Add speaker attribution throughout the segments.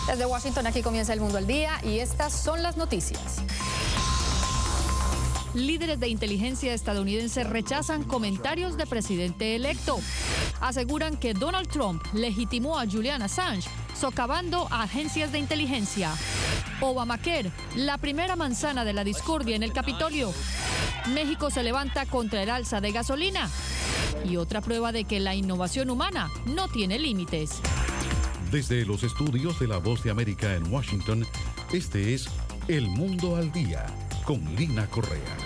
Speaker 1: Desde Washington, aquí comienza El Mundo al Día y estas son las noticias. Líderes de inteligencia estadounidense rechazan comentarios de presidente electo. Aseguran que Donald Trump legitimó a Julian Assange, socavando a agencias de inteligencia. Obamacare, la primera manzana de la discordia en el Capitolio. México se levanta contra el alza de gasolina. Y otra prueba de que la innovación humana no tiene límites.
Speaker 2: Desde los estudios de La Voz de América en Washington, este es El Mundo al Día, con Lina Correa.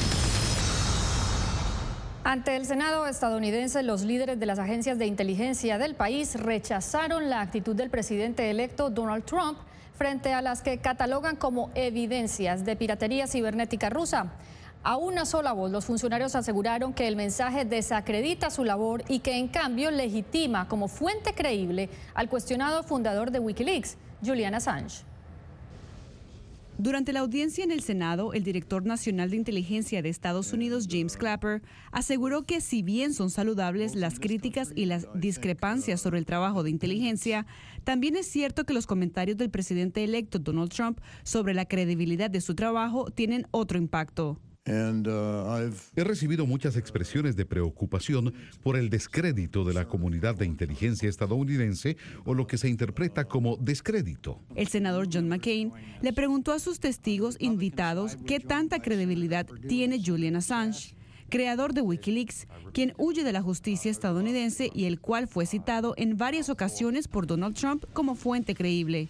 Speaker 1: Ante el Senado estadounidense, los líderes de las agencias de inteligencia del país rechazaron la actitud del presidente electo Donald Trump frente a las que catalogan como evidencias de piratería cibernética rusa. A una sola voz, los funcionarios aseguraron que el mensaje desacredita su labor y que en cambio legitima como fuente creíble al cuestionado fundador de Wikileaks, Julian Assange.
Speaker 3: Durante la audiencia en el Senado, el director nacional de inteligencia de Estados Unidos, James Clapper, aseguró que si bien son saludables las críticas y las discrepancias sobre el trabajo de inteligencia, también es cierto que los comentarios del presidente electo Donald Trump sobre la credibilidad de su trabajo tienen otro impacto.
Speaker 2: He recibido muchas expresiones de preocupación por el descrédito de la comunidad de inteligencia estadounidense o lo que se interpreta como descrédito.
Speaker 3: El senador John McCain le preguntó a sus testigos invitados qué tanta credibilidad tiene Julian Assange, creador de Wikileaks, quien huye de la justicia estadounidense y el cual fue citado en varias ocasiones por Donald Trump como fuente creíble.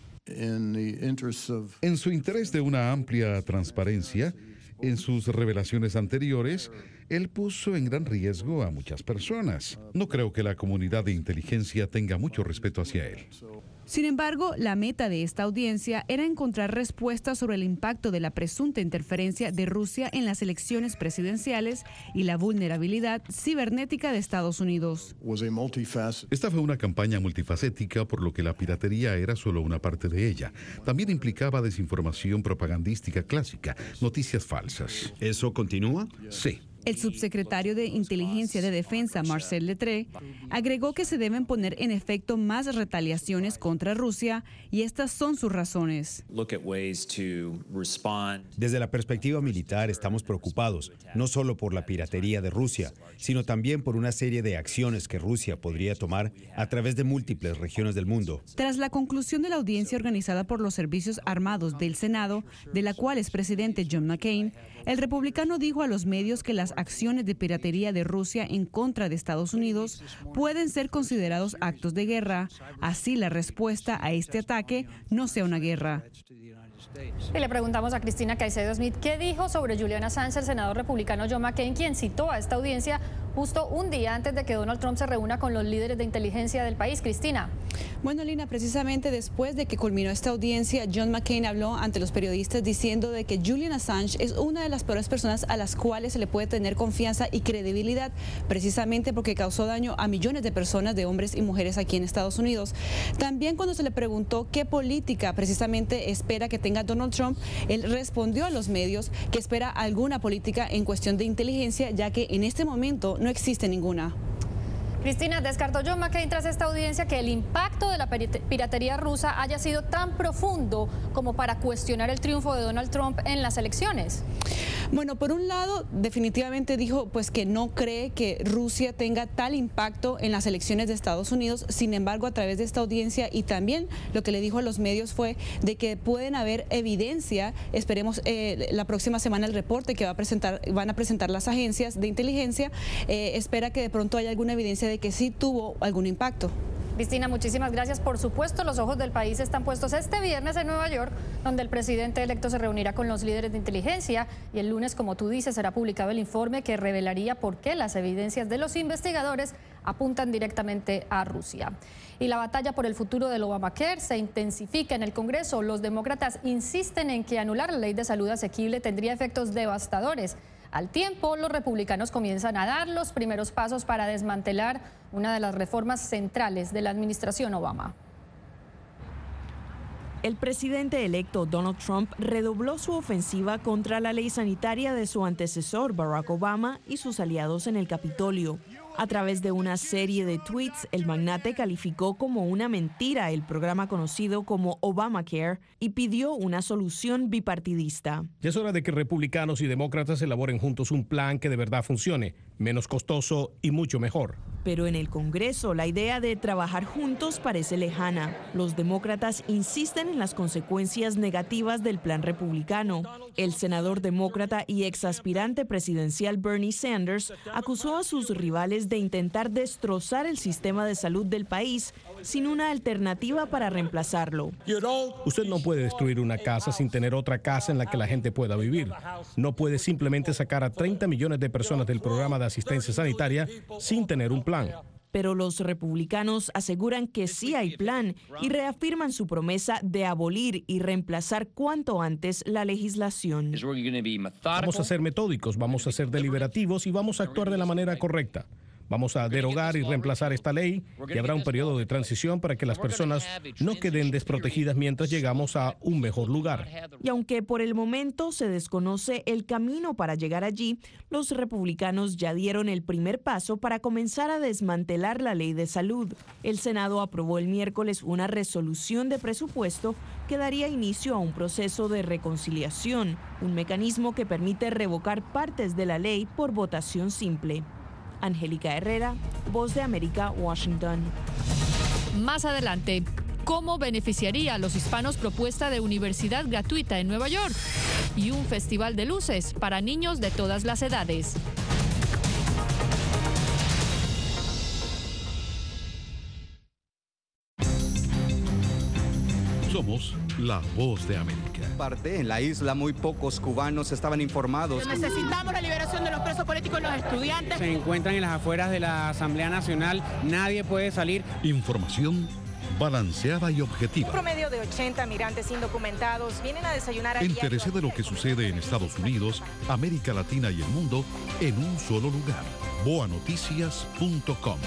Speaker 2: En su interés de una amplia transparencia, en sus revelaciones anteriores, él puso en gran riesgo a muchas personas. No creo que la comunidad de inteligencia tenga mucho respeto hacia él.
Speaker 3: Sin embargo, la meta de esta audiencia era encontrar respuestas sobre el impacto de la presunta interferencia de Rusia en las elecciones presidenciales y la vulnerabilidad cibernética de Estados Unidos.
Speaker 2: Esta fue una campaña multifacética, por lo que la piratería era solo una parte de ella. También implicaba desinformación propagandística clásica, noticias falsas.
Speaker 4: ¿Eso continúa?
Speaker 2: Sí.
Speaker 3: El subsecretario de Inteligencia de Defensa, Marcel Lettre, agregó que se deben poner en efecto más retaliaciones contra Rusia y estas son sus razones.
Speaker 4: Desde la perspectiva militar estamos preocupados, no solo por la piratería de Rusia, sino también por una serie de acciones que Rusia podría tomar a través de múltiples regiones del mundo.
Speaker 3: Tras la conclusión de la audiencia organizada por los Servicios Armados del Senado, de la cual es presidente John McCain, el republicano dijo a los medios que las acciones de piratería de Rusia en contra de Estados Unidos pueden ser considerados actos de guerra, así la respuesta a este ataque no sea una guerra.
Speaker 1: Y le preguntamos a Cristina Caicedo Smith qué dijo sobre Julian Assange el senador republicano John McCain, quien citó a esta audiencia justo un día antes de que Donald Trump se reúna con los líderes de inteligencia del país. Cristina.
Speaker 3: Bueno, Lina, precisamente después de que culminó esta audiencia, John McCain habló ante los periodistas diciendo de que Julian Assange es una de las peores personas a las cuales se le puede tener confianza y credibilidad, precisamente porque causó daño a millones de personas, de hombres y mujeres aquí en Estados Unidos. También cuando se le preguntó qué política precisamente espera que tenga Donald Trump, él respondió a los medios que espera alguna política en cuestión de inteligencia, ya que en este momento no existe ninguna.
Speaker 1: Cristina, descartó John McCain tras esta audiencia que el impacto de la piratería rusa haya sido tan profundo como para cuestionar el triunfo de Donald Trump en las elecciones.
Speaker 3: Bueno, por un lado, definitivamente dijo pues que no cree que Rusia tenga tal impacto en las elecciones de Estados Unidos. Sin embargo, a través de esta audiencia y también lo que le dijo a los medios fue de que pueden haber evidencia. Esperemos la próxima semana el reporte que van a presentar las agencias de inteligencia. Espera que de pronto haya alguna evidencia de que sí tuvo algún impacto.
Speaker 1: Cristina, muchísimas gracias. Por supuesto, los ojos del país están puestos este viernes en Nueva York, donde el presidente electo se reunirá con los líderes de inteligencia y el lunes, como tú dices, será publicado el informe que revelaría por qué las evidencias de los investigadores apuntan directamente a Rusia. Y la batalla por el futuro del Obamacare se intensifica en el Congreso. Los demócratas insisten en que anular la ley de salud asequible tendría efectos devastadores. Al tiempo, los republicanos comienzan a dar los primeros pasos para desmantelar una de las reformas centrales de la administración Obama.
Speaker 5: El presidente electo Donald Trump redobló su ofensiva contra la ley sanitaria de su antecesor Barack Obama y sus aliados en el Capitolio. A través de una serie de tweets, el magnate calificó como una mentira el programa conocido como Obamacare y pidió una solución bipartidista.
Speaker 6: Ya es hora de que republicanos y demócratas elaboren juntos un plan que de verdad funcione, menos costoso y mucho mejor.
Speaker 5: Pero en el Congreso, la idea de trabajar juntos parece lejana. Los demócratas insisten en las consecuencias negativas del plan republicano. El senador demócrata y exaspirante presidencial Bernie Sanders acusó a sus rivales de intentar destrozar el sistema de salud del país sin una alternativa para reemplazarlo.
Speaker 6: Usted no puede destruir una casa sin tener otra casa en la que la gente pueda vivir. No puede simplemente sacar a 30 millones de personas del programa de asistencia sanitaria sin tener un plan.
Speaker 5: Pero los republicanos aseguran que sí hay plan y reafirman su promesa de abolir y reemplazar cuanto antes la legislación.
Speaker 6: Vamos a ser metódicos, vamos a ser deliberativos y vamos a actuar de la manera correcta. Vamos a derogar y reemplazar esta ley y habrá un periodo de transición para que las personas no queden desprotegidas mientras llegamos a un mejor lugar.
Speaker 5: Y aunque por el momento se desconoce el camino para llegar allí, los republicanos ya dieron el primer paso para comenzar a desmantelar la ley de salud. El Senado aprobó el miércoles una resolución de presupuesto que daría inicio a un proceso de reconciliación, un mecanismo que permite revocar partes de la ley por votación simple. Angélica Herrera, Voz de América, Washington.
Speaker 1: Más adelante, ¿cómo beneficiaría a los hispanos propuesta de universidad gratuita en Nueva York? Y un festival de luces para niños de todas las edades.
Speaker 2: Somos la Voz de América.
Speaker 7: En la isla muy pocos cubanos estaban informados.
Speaker 8: Necesitamos la liberación de los presos políticos y los estudiantes.
Speaker 9: Se encuentran en las afueras de la Asamblea Nacional, nadie puede salir.
Speaker 2: Información balanceada y objetiva.
Speaker 10: Un promedio de 80 migrantes indocumentados vienen a desayunar al
Speaker 2: Entérese de lo que sucede en Estados Unidos, América Latina y el mundo en un solo lugar. boanoticias.com.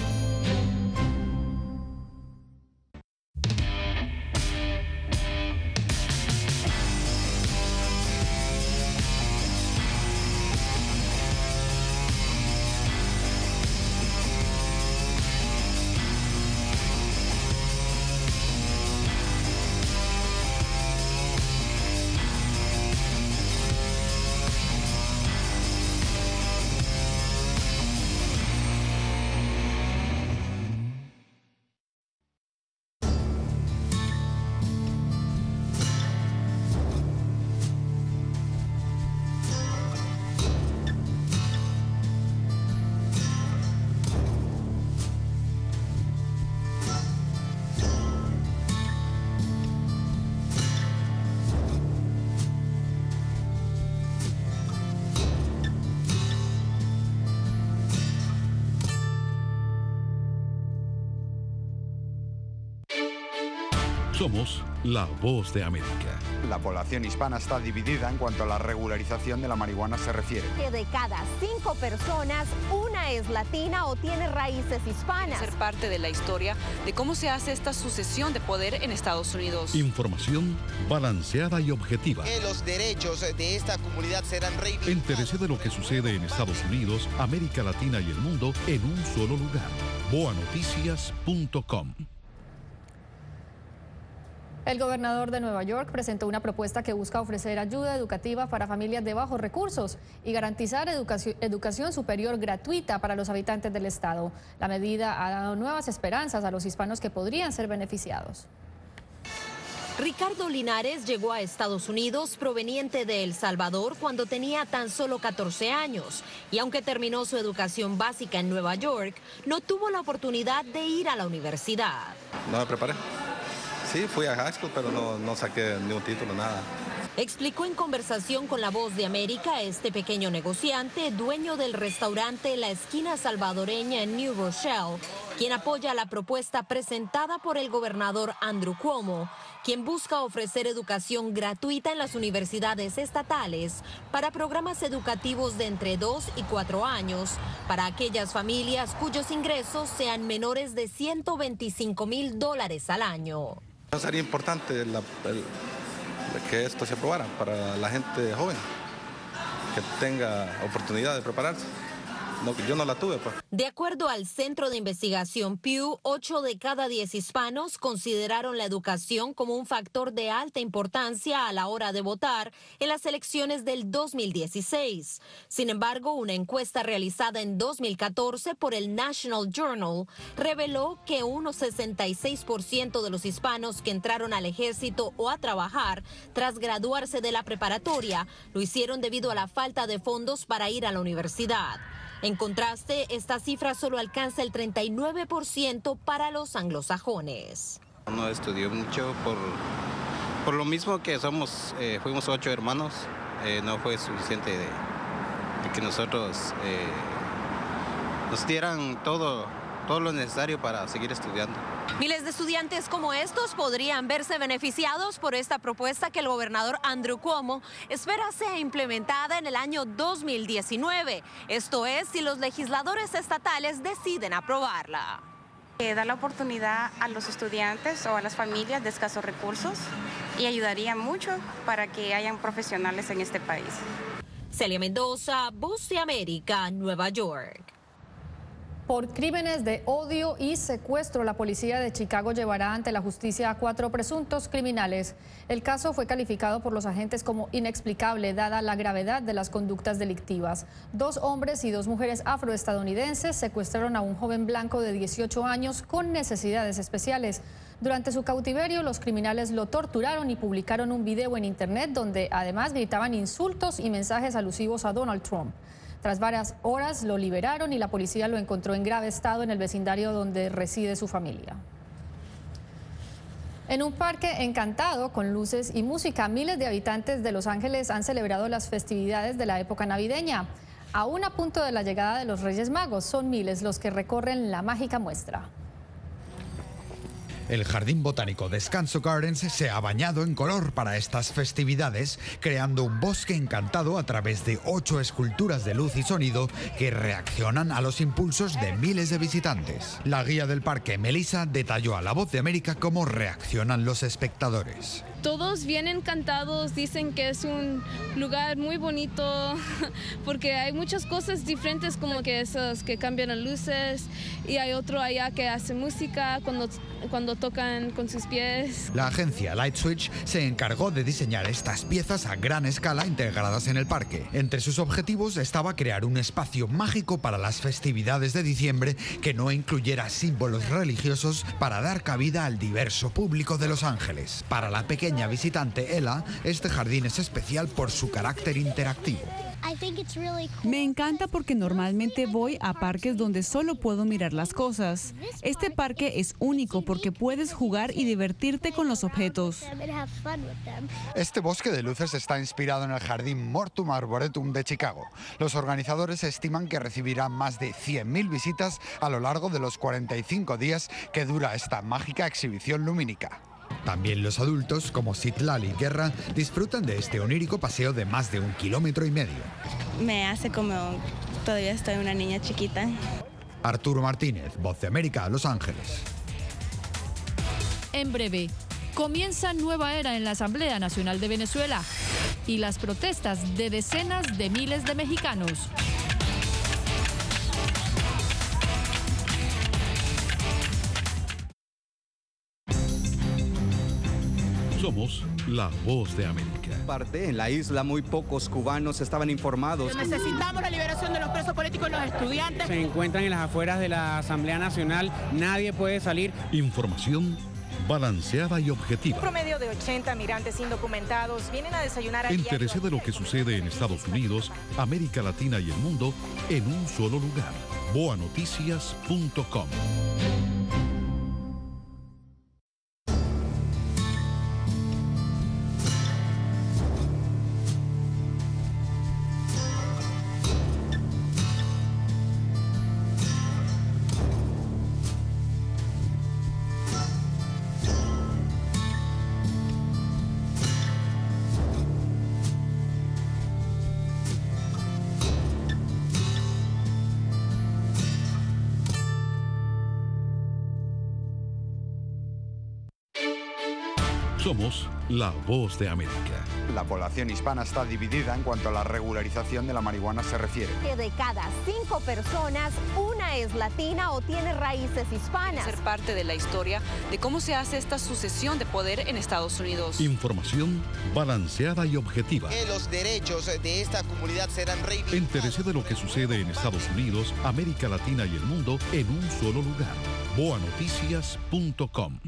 Speaker 2: Somos la Voz de América.
Speaker 11: La población hispana está dividida en cuanto a la regularización de la marihuana se refiere.
Speaker 12: Que de cada 5 personas, una es latina o tiene raíces hispanas.
Speaker 13: Ser parte de la historia de cómo se hace esta sucesión de poder en Estados Unidos.
Speaker 2: Información balanceada y objetiva.
Speaker 14: Que los derechos de esta comunidad serán reivindicados.
Speaker 2: Entérese de lo que sucede en Estados Unidos, América Latina y el mundo en un solo lugar. boanoticias.com.
Speaker 1: El gobernador de Nueva York presentó una propuesta que busca ofrecer ayuda educativa para familias de bajos recursos y garantizar educación superior gratuita para los habitantes del estado. La medida ha dado nuevas esperanzas a los hispanos que podrían ser beneficiados.
Speaker 12: Ricardo Linares llegó a Estados Unidos proveniente de El Salvador cuando tenía tan solo 14 años y aunque terminó su educación básica en Nueva York, no tuvo la oportunidad de ir a la universidad.
Speaker 15: No me preparé. Sí, fui a high school, pero no saqué ni un título, nada.
Speaker 12: Explicó en conversación con La Voz de América este pequeño negociante, dueño del restaurante La Esquina Salvadoreña en New Rochelle, quien apoya la propuesta presentada por el gobernador Andrew Cuomo, quien busca ofrecer educación gratuita en las universidades estatales para programas educativos de entre 2 y 4 años para aquellas familias cuyos ingresos sean menores de $125,000 al año.
Speaker 15: Sería importante que esto se aprobara para la gente joven, que tenga oportunidad de prepararse. yo no la tuve. Pues.
Speaker 12: De acuerdo al Centro de Investigación Pew, 8 de cada 10 hispanos consideraron la educación como un factor de alta importancia a la hora de votar en las elecciones del 2016. Sin embargo, una encuesta realizada en 2014 por el National Journal reveló que un 66% de los hispanos que entraron al ejército o a trabajar tras graduarse de la preparatoria lo hicieron debido a la falta de fondos para ir a la universidad. En contraste, esta cifra solo alcanza el 39% para los anglosajones.
Speaker 15: No estudió mucho por lo mismo que fuimos 8 hermanos, no fue suficiente de que nosotros nos dieran todo lo necesario para seguir estudiando.
Speaker 12: Miles de estudiantes como estos podrían verse beneficiados por esta propuesta que el gobernador Andrew Cuomo espera sea implementada en el año 2019. Esto es, si los legisladores estatales deciden aprobarla.
Speaker 16: Da la oportunidad a los estudiantes o a las familias de escasos recursos y ayudaría mucho para que hayan profesionales en este país.
Speaker 12: Celia Mendoza, Voz de América, Nueva York.
Speaker 1: Por crímenes de odio y secuestro, la policía de Chicago llevará ante la justicia a 4 presuntos criminales. El caso fue calificado por los agentes como inexplicable, dada la gravedad de las conductas delictivas. 2 hombres y 2 mujeres afroestadounidenses secuestraron a un joven blanco de 18 años con necesidades especiales. Durante su cautiverio, los criminales lo torturaron y publicaron un video en internet donde además gritaban insultos y mensajes alusivos a Donald Trump. Tras varias horas lo liberaron y la policía lo encontró en grave estado en el vecindario donde reside su familia. En un parque encantado con luces y música, miles de habitantes de Los Ángeles han celebrado las festividades de la época navideña. Aún a punto de la llegada de los Reyes Magos, son miles los que recorren la mágica muestra.
Speaker 17: El Jardín Botánico Descanso Gardens se ha bañado en color para estas festividades, creando un bosque encantado a través de 8 esculturas de luz y sonido que reaccionan a los impulsos de miles de visitantes. La guía del parque, Melissa, detalló a La Voz de América cómo reaccionan los espectadores.
Speaker 18: Todos vienen encantados, dicen que es un lugar muy bonito porque hay muchas cosas diferentes como que esos que cambian las luces y hay otro allá que hace música cuando tocan con sus pies.
Speaker 17: La agencia Light Switch se encargó de diseñar estas piezas a gran escala integradas en el parque. Entre sus objetivos estaba crear un espacio mágico para las festividades de diciembre que no incluyera símbolos religiosos para dar cabida al diverso público de Los Ángeles. Para la pequeña visitante Ella, este jardín es especial por su carácter interactivo.
Speaker 3: Me encanta porque normalmente voy a parques donde solo puedo mirar las cosas. Este parque es único porque puedes jugar y divertirte con los objetos.
Speaker 11: Este bosque de luces está inspirado en el Jardín Mortum Arboretum de Chicago. Los organizadores estiman que recibirá más de 100.000 visitas a lo largo de los 45 días que dura esta mágica exhibición lumínica.
Speaker 17: También los adultos, como Citlali Guerra, disfrutan de este onírico paseo de más de 1,5 kilómetros.
Speaker 19: Me hace como todavía estoy una niña chiquita.
Speaker 17: Arturo Martínez, Voz de América, Los Ángeles.
Speaker 1: En breve, comienza nueva era en la Asamblea Nacional de Venezuela y las protestas de decenas de miles de mexicanos.
Speaker 2: Somos La Voz de América.
Speaker 7: En la isla muy pocos cubanos estaban informados.
Speaker 8: Necesitamos la liberación de los presos políticos y los estudiantes.
Speaker 9: Se encuentran en las afueras de la Asamblea Nacional, nadie puede salir.
Speaker 2: Información balanceada y objetiva.
Speaker 10: Un promedio de 80 migrantes indocumentados vienen a desayunar.
Speaker 2: Entérese de lo que sucede en Estados Unidos, América Latina y el mundo en un solo lugar. boanoticias.com. Somos la voz de América.
Speaker 11: La población hispana está dividida en cuanto a la regularización de la marihuana se refiere.
Speaker 12: Que de cada 5 personas, una es latina o tiene raíces hispanas.
Speaker 13: Ser parte de la historia de cómo se hace esta sucesión de poder en Estados Unidos.
Speaker 2: Información balanceada y objetiva.
Speaker 14: Que los derechos de esta comunidad serán reivindicados.
Speaker 2: Entérese de lo que sucede en Estados Unidos, América Latina y el mundo en un solo lugar. boanoticias.com.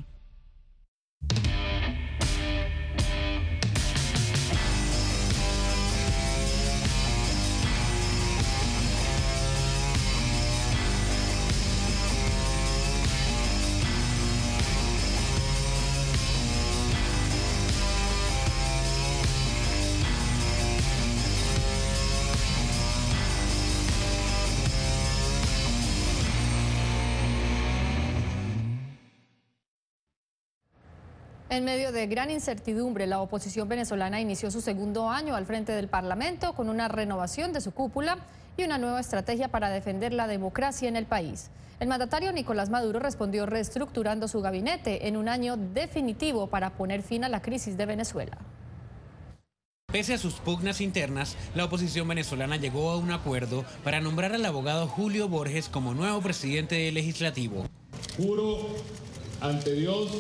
Speaker 1: En medio de gran incertidumbre, la oposición venezolana inició su segundo año al frente del Parlamento con una renovación de su cúpula y una nueva estrategia para defender la democracia en el país. El mandatario Nicolás Maduro respondió reestructurando su gabinete en un año definitivo para poner fin a la crisis de Venezuela.
Speaker 20: Pese a sus pugnas internas, la oposición venezolana llegó a un acuerdo para nombrar al abogado Julio Borges como nuevo presidente del Legislativo.
Speaker 21: Juro ante Dios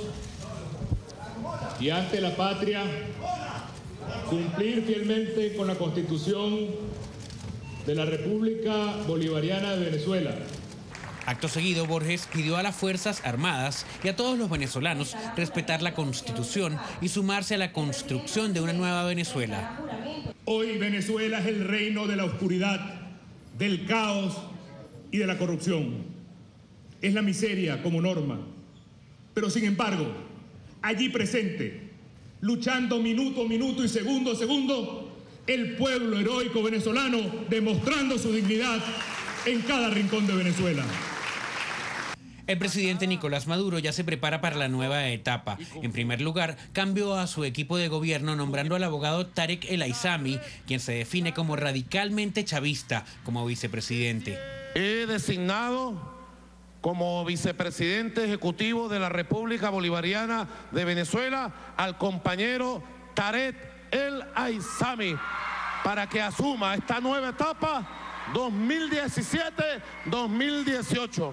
Speaker 21: y ante la patria cumplir fielmente con la Constitución de la República Bolivariana de Venezuela.
Speaker 20: Acto seguido, Borges pidió a las Fuerzas Armadas y a todos los venezolanos respetar la Constitución y sumarse a la construcción de una nueva Venezuela.
Speaker 21: Hoy Venezuela es el reino de la oscuridad, del caos y de la corrupción. Es la miseria como norma. Pero sin embargo, allí presente, luchando minuto a minuto y segundo a segundo, el pueblo heroico venezolano demostrando su dignidad en cada rincón de Venezuela.
Speaker 20: El presidente Nicolás Maduro ya se prepara para la nueva etapa. En primer lugar, cambió a su equipo de gobierno nombrando al abogado Tarek El Aissami, quien se define como radicalmente chavista, como vicepresidente.
Speaker 22: He designado como vicepresidente ejecutivo de la República Bolivariana de Venezuela al compañero Tarek El Aissami para que asuma esta nueva etapa 2017-2018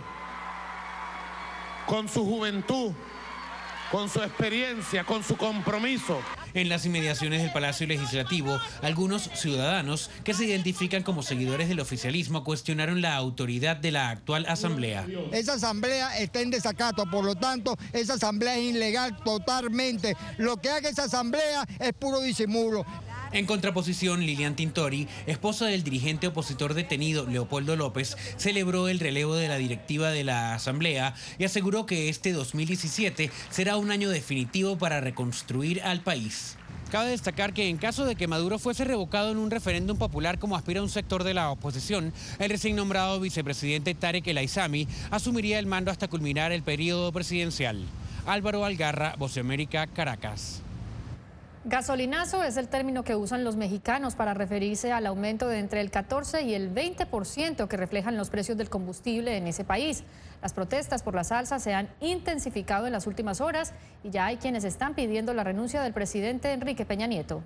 Speaker 22: con su juventud, con su experiencia, con su compromiso.
Speaker 20: En las inmediaciones del Palacio Legislativo, algunos ciudadanos que se identifican como seguidores del oficialismo cuestionaron la autoridad de la actual asamblea.
Speaker 23: Esa asamblea está en desacato, por lo tanto, esa asamblea es ilegal totalmente. Lo que haga esa asamblea es puro disimulo.
Speaker 20: En contraposición, Lilian Tintori, esposa del dirigente opositor detenido Leopoldo López, celebró el relevo de la directiva de la Asamblea y aseguró que este 2017 será un año definitivo para reconstruir al país. Cabe destacar que en caso de que Maduro fuese revocado en un referéndum popular como aspira un sector de la oposición, el recién nombrado vicepresidente Tarek El Aissami asumiría el mando hasta culminar el periodo presidencial. Álvaro Algarra, Voz de América, Caracas.
Speaker 1: Gasolinazo es el término que usan los mexicanos para referirse al aumento de entre el 14 y el 20% que reflejan los precios del combustible en ese país. Las protestas por las alzas se han intensificado en las últimas horas y ya hay quienes están pidiendo la renuncia del presidente Enrique Peña Nieto.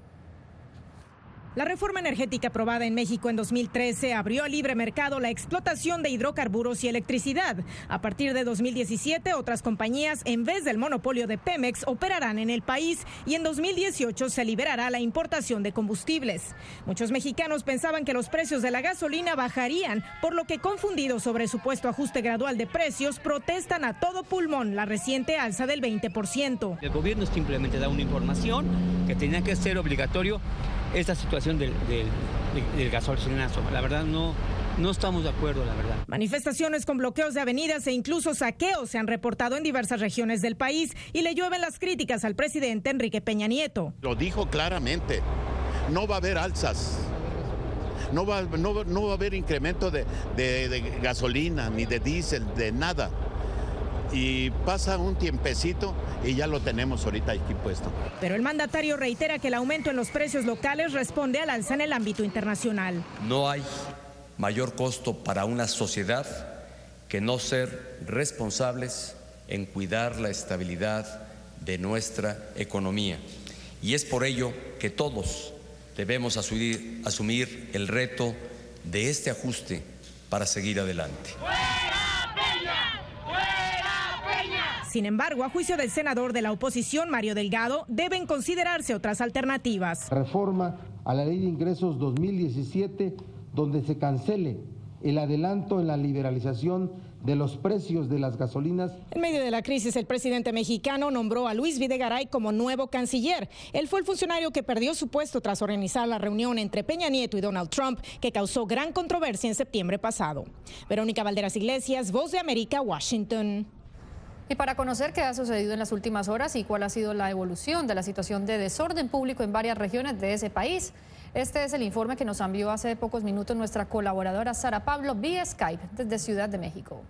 Speaker 24: La reforma energética aprobada en México en 2013 abrió al libre mercado la explotación de hidrocarburos y electricidad. A partir de 2017, otras compañías, en vez del monopolio de Pemex, operarán en el país y en 2018 se liberará la importación de combustibles. Muchos mexicanos pensaban que los precios de la gasolina bajarían, por lo que, confundidos sobre el supuesto ajuste gradual de precios, protestan a todo pulmón la reciente alza del 20%.
Speaker 25: El gobierno simplemente da una información que tenía que ser obligatorio. Esta situación del gasolinazo, la verdad no estamos de acuerdo, la verdad.
Speaker 24: Manifestaciones con bloqueos de avenidas e incluso saqueos se han reportado en diversas regiones del país y le llueven las críticas al presidente Enrique Peña Nieto.
Speaker 26: Lo dijo claramente, no va a haber alzas, no va a haber incremento de gasolina ni de diésel, de nada. Y pasa un tiempecito y ya lo tenemos ahorita aquí puesto.
Speaker 24: Pero el mandatario reitera que el aumento en los precios locales responde al alza en el ámbito internacional.
Speaker 27: No hay mayor costo para una sociedad que no ser responsables en cuidar la estabilidad de nuestra economía. Y es por ello que todos debemos asumir el reto de este ajuste para seguir adelante.
Speaker 24: Sin embargo, a juicio del senador de la oposición, Mario Delgado, deben considerarse otras alternativas.
Speaker 3: Reforma a la Ley de Ingresos 2017, donde se cancele el adelanto en la liberalización de los precios de las gasolinas.
Speaker 24: En medio de la crisis, el presidente mexicano nombró a Luis Videgaray como nuevo canciller. Él fue el funcionario que perdió su puesto tras organizar la reunión entre Peña Nieto y Donald Trump, que causó gran controversia en septiembre pasado. Verónica Valderas Iglesias, Voz de América, Washington.
Speaker 1: Y para conocer qué ha sucedido en las últimas horas y cuál ha sido la evolución de la situación de desorden público en varias regiones de ese país, este es el informe que nos envió hace pocos minutos nuestra colaboradora Sara Pablo vía Skype desde Ciudad de México.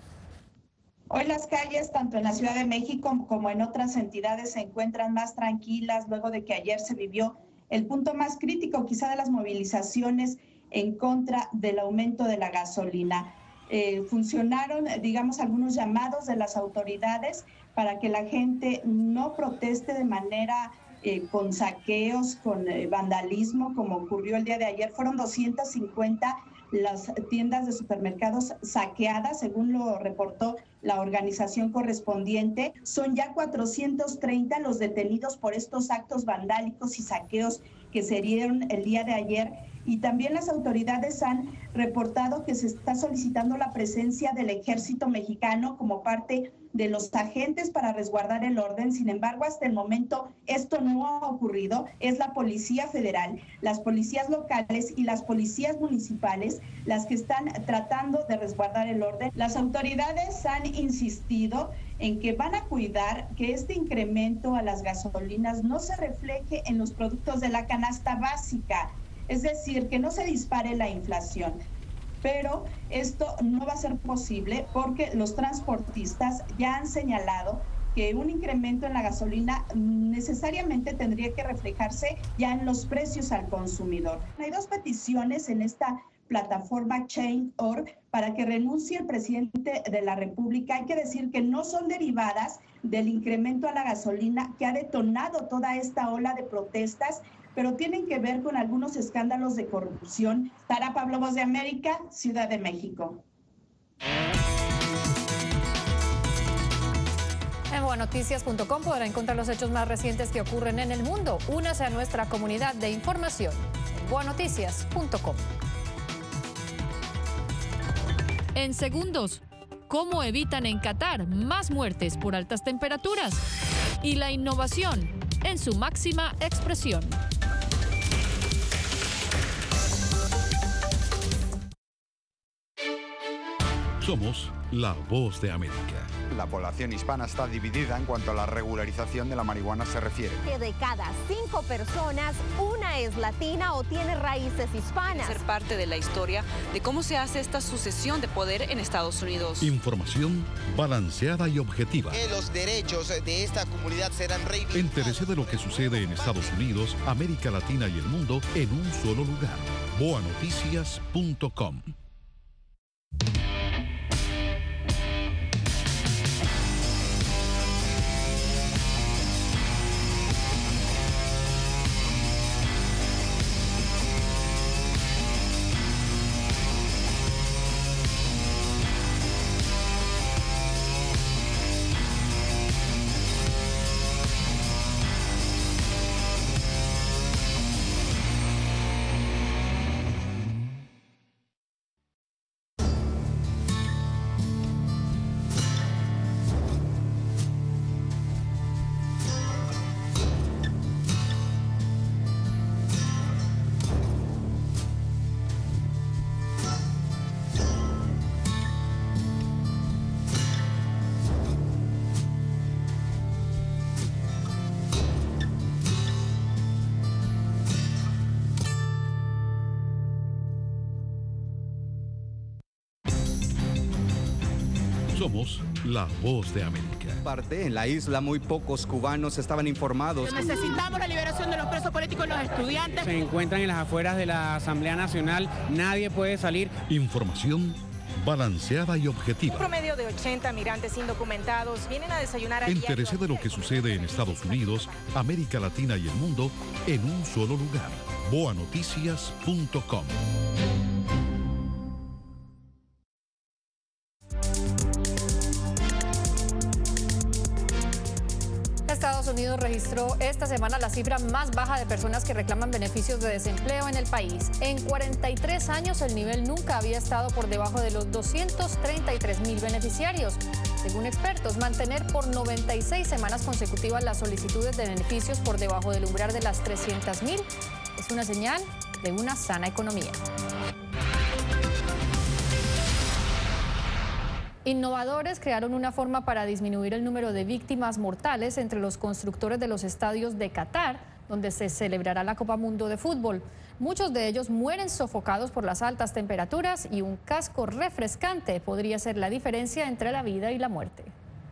Speaker 4: Hoy las calles, tanto en la Ciudad de México como en otras entidades, se encuentran más tranquilas luego de que ayer se vivió el punto más crítico quizá de las movilizaciones en contra del aumento de la gasolina. Funcionaron, digamos, algunos llamados de las autoridades para que la gente no proteste de manera con saqueos, con vandalismo, como ocurrió el día de ayer. Fueron 250 las tiendas de supermercados saqueadas, según lo reportó la organización correspondiente. Son ya 430 los detenidos por estos actos vandálicos y saqueos que se dieron el día de ayer. Y también las autoridades han reportado que se está solicitando la presencia del ejército mexicano como parte de los agentes para resguardar el orden. Sin embargo, hasta el momento esto no ha ocurrido. Es la Policía Federal, las policías locales y las policías municipales las que están tratando de resguardar el orden. Las autoridades han insistido en que van a cuidar que este incremento a las gasolinas no se refleje en los productos de la canasta básica, es decir, que no se dispare la inflación. Pero esto no va a ser posible porque los transportistas ya han señalado que un incremento en la gasolina necesariamente tendría que reflejarse ya en los precios al consumidor. Hay dos peticiones en esta plataforma Change.org para que renuncie el presidente de la República. Hay que decir que no son derivadas del incremento a la gasolina que ha detonado toda esta ola de protestas, pero tienen que ver con algunos escándalos de corrupción. Sara Pablo, Voz de América, Ciudad de México.
Speaker 1: En buenoticias.com podrá encontrar los hechos más recientes que ocurren en el mundo. Únase a nuestra comunidad de información en buenoticias.com. En segundos, ¿cómo evitan en Qatar más muertes por altas temperaturas? Y la innovación en su máxima expresión.
Speaker 2: Somos la Voz de América.
Speaker 11: La población hispana está dividida en cuanto a la regularización de la marihuana se refiere.
Speaker 12: Que de cada 5 personas, una es latina o tiene raíces hispanas.
Speaker 13: Ser parte de la historia de cómo se hace esta sucesión de poder en Estados Unidos.
Speaker 2: Información balanceada y objetiva.
Speaker 14: Que los derechos de esta comunidad serán reivindicados.
Speaker 2: Entérese de lo que sucede en Estados Unidos, América Latina y el mundo en un solo lugar. Boanoticias.com. Somos la Voz de América.
Speaker 7: Parte en la isla muy pocos cubanos estaban informados.
Speaker 8: Necesitamos la liberación de los presos políticos y los estudiantes.
Speaker 9: Se encuentran en las afueras de la Asamblea Nacional, nadie puede salir.
Speaker 2: Información balanceada y objetiva.
Speaker 10: Un promedio de 80 migrantes indocumentados vienen a desayunar a diario.
Speaker 2: Entérese de lo que sucede en Estados Unidos, América Latina y el mundo en un solo lugar. boanoticias.com.
Speaker 1: Estados Unidos registró esta semana la cifra más baja de personas que reclaman beneficios de desempleo en el país. En 43 años el nivel nunca había estado por debajo de los 233,000 beneficiarios. Según expertos, mantener por 96 semanas consecutivas las solicitudes de beneficios por debajo del umbral de las 300,000 es una señal de una sana economía. Innovadores crearon una forma para disminuir el número de víctimas mortales entre los constructores de los estadios de Qatar, donde se celebrará la Copa Mundo de Fútbol. Muchos de ellos mueren sofocados por las altas temperaturas y un casco refrescante podría ser la diferencia entre la vida y la muerte.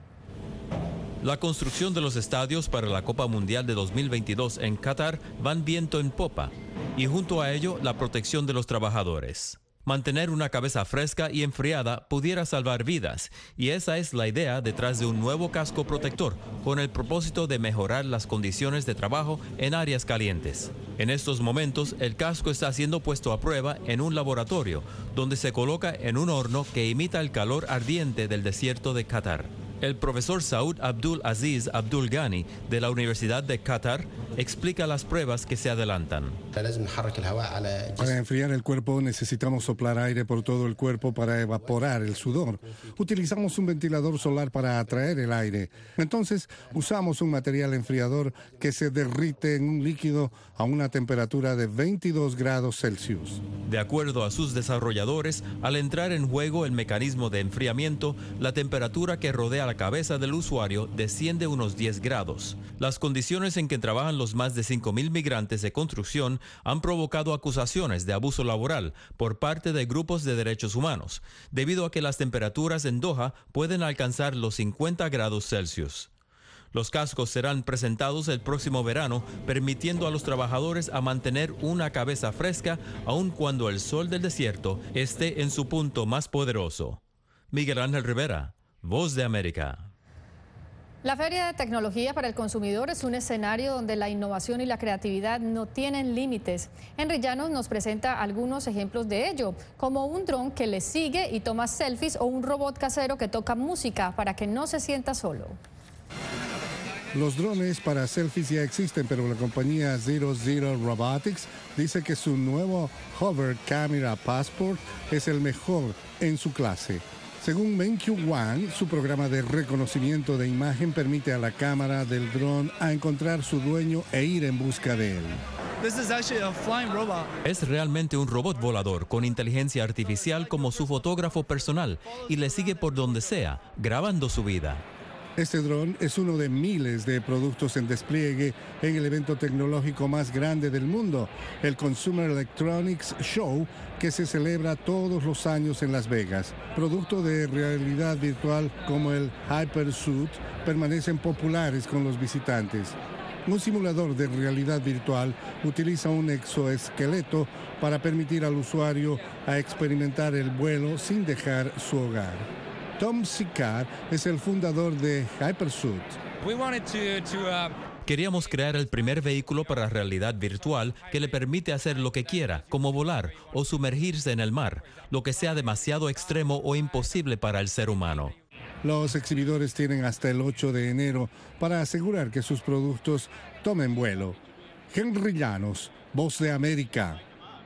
Speaker 5: La construcción de los estadios para la Copa Mundial de 2022 en Qatar van viento en popa y junto a ello la protección de los trabajadores. Mantener una cabeza fresca y enfriada pudiera salvar vidas, y esa es la idea detrás de un nuevo casco protector, con el propósito de mejorar las condiciones de trabajo en áreas calientes. En estos momentos, el casco está siendo puesto a prueba en un laboratorio, donde se coloca en un horno que imita el calor ardiente del desierto de Qatar. El profesor Saud Abdul Aziz Abdul Ghani de la Universidad de Qatar explica las pruebas que se adelantan.
Speaker 6: Para enfriar el cuerpo necesitamos soplar aire por todo el cuerpo para evaporar el sudor. Utilizamos un ventilador solar para atraer el aire. Entonces usamos un material enfriador que se derrite en un líquido a una temperatura de 22 grados Celsius.
Speaker 5: De acuerdo a sus desarrolladores, al entrar en juego el mecanismo de enfriamiento, la temperatura que rodea la cabeza del usuario desciende unos 10 grados. Las condiciones en que trabajan los más de 5,000 migrantes de construcción han provocado acusaciones de abuso laboral por parte de grupos de derechos humanos, debido a que las temperaturas en Doha pueden alcanzar los 50 grados Celsius. Los cascos serán presentados el próximo verano, permitiendo a los trabajadores a mantener una cabeza fresca aun cuando el sol del desierto esté en su punto más poderoso. Miguel Ángel Rivera, Voz de América.
Speaker 1: La Feria de Tecnología para el Consumidor es un escenario donde la innovación y la creatividad no tienen límites. Henry Llanos nos presenta algunos ejemplos de ello, como un dron que le sigue y toma selfies o un robot casero que toca música para que no se sienta solo.
Speaker 6: Los drones para selfies ya existen, pero la compañía Zero Robotics dice que su nuevo Hover Camera Passport es el mejor en su clase. Según BenQ One, su programa de reconocimiento de imagen permite a la cámara del dron a encontrar su dueño e ir en busca de él.
Speaker 5: Es realmente un robot volador con inteligencia artificial como su fotógrafo personal y le sigue por donde sea, grabando su vida.
Speaker 6: Este dron es uno de miles de productos en despliegue en el evento tecnológico más grande del mundo, el Consumer Electronics Show, que se celebra todos los años en Las Vegas. Productos de realidad virtual como el Hypersuit permanecen populares con los visitantes. Un simulador de realidad virtual utiliza un exoesqueleto para permitir al usuario a experimentar el vuelo sin dejar su hogar. Tom Sicard es el fundador de Hypersuit.
Speaker 5: Queríamos crear el primer vehículo para realidad virtual que le permite hacer lo que quiera, como volar o sumergirse en el mar, lo que sea demasiado extremo o imposible para el ser humano.
Speaker 6: Los exhibidores tienen hasta el 8 de enero para asegurar que sus productos tomen vuelo. Henry Llanos, Voz de América.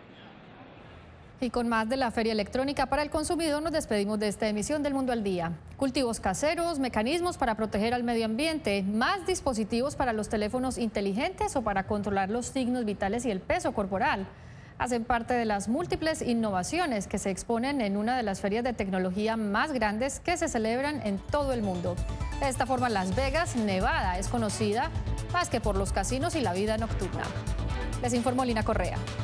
Speaker 1: Y con más de la Feria Electrónica para el Consumidor nos despedimos de esta emisión del Mundo al Día. Cultivos caseros, mecanismos para proteger al medio ambiente, más dispositivos para los teléfonos inteligentes o para controlar los signos vitales y el peso corporal. Hacen parte de las múltiples innovaciones que se exponen en una de las ferias de tecnología más grandes que se celebran en todo el mundo. De esta forma, Las Vegas, Nevada, es conocida más que por los casinos y la vida nocturna. Les informó Lina Correa.